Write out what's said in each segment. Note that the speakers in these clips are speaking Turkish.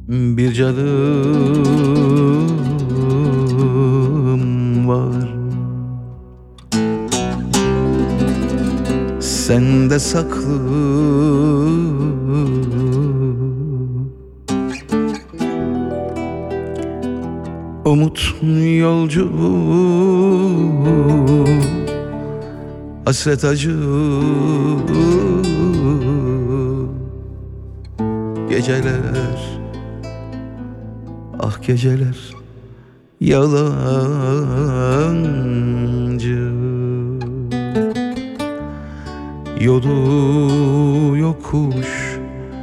Bir canım var, sende saklı. Umut yolcu, hasret acı. Geceler, ah geceler yalancı. Yolu yokuş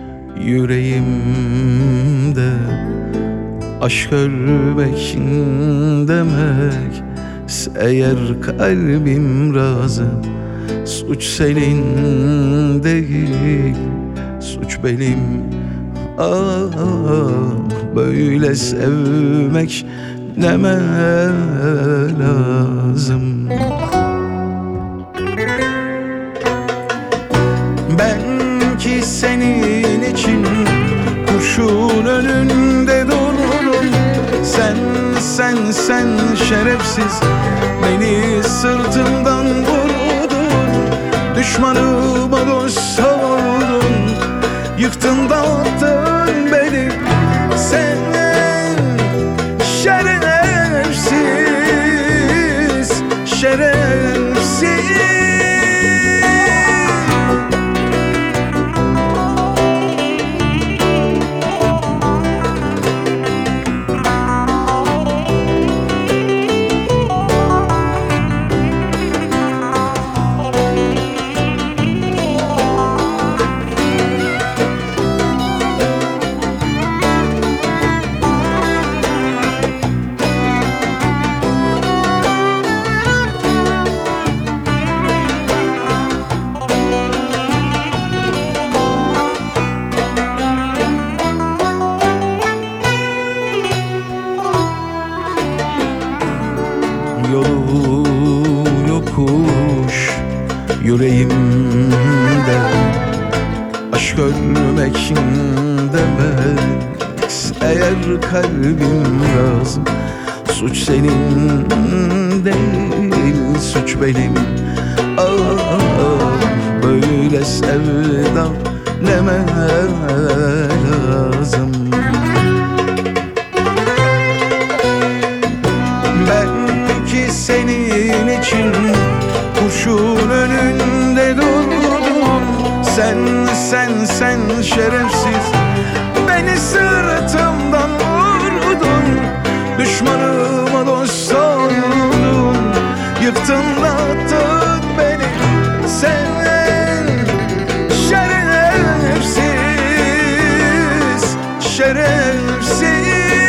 yüreğimde, aşk ölmek demek. Eğer kalbim razı, suç senin değil, suç benim. Ah, böyle sevmek neme lazım. Ben ki senin için kurşun önünde dururum. Sen şerefsiz beni sırtımdan vurdun. Düşmanıma dost savurdun, yıktın dağıttın beni. Sen şerefsiz, şerefsiz. Yolu yokuş yüreğimde, aşk ölmek demek. Eğer kalbim razı, suç senin değil, suç benim. Ah, böyle sevda neme lazım. Senin için kurşun önünde durdum. Sen şerefsiz beni sırtımdan vurdun. Düşmanıma dost savurdun, yıktın dağıttın beni. Sen şerefsiz, şerefsiz.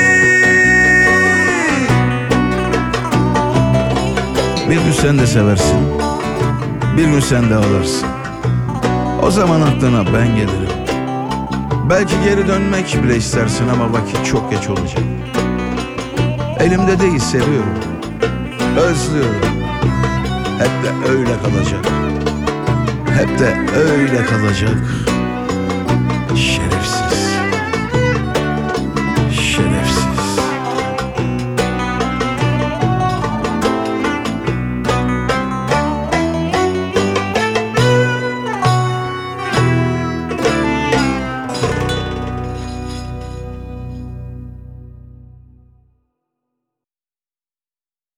Bir gün sen de seversin, bir gün sen de ağlarsın. O zaman aklına ben gelirim. Belki geri dönmek bile istersin ama vakit çok geç olacak. Elimde değil, seviyorum, özlüyorum. Hep de öyle kalacak, hep de öyle kalacak.